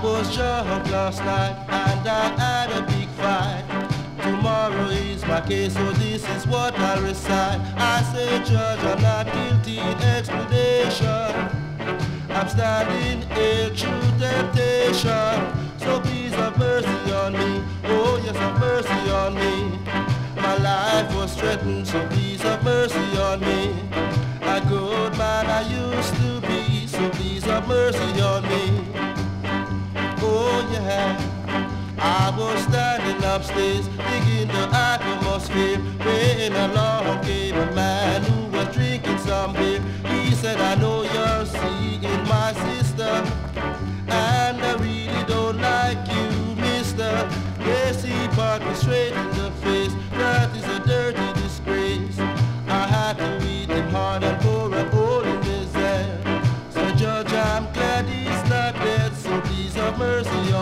was drunk last night and I had a big fight. Tomorrow is my case, so this is what I recite. I say, Judge, I'm not guilty, explanation. I'm standing here through temptation. So please have mercy on me. Oh yes, have mercy on me. My life was threatened, so please have mercy on me. A good man I used to be, so please have mercy on me. Oh yeah, I was standing upstairs, digging the atmosphere, when along came a man who was drinking some beer. He said, I know you're seeing my sister, and I really don't like you, mister. Yes, he parked me straight in the face. That is a dirty disgrace. I had to hit him hard and pour a hole in his head. So Judge, I'm glad he's not dead, so please have mercy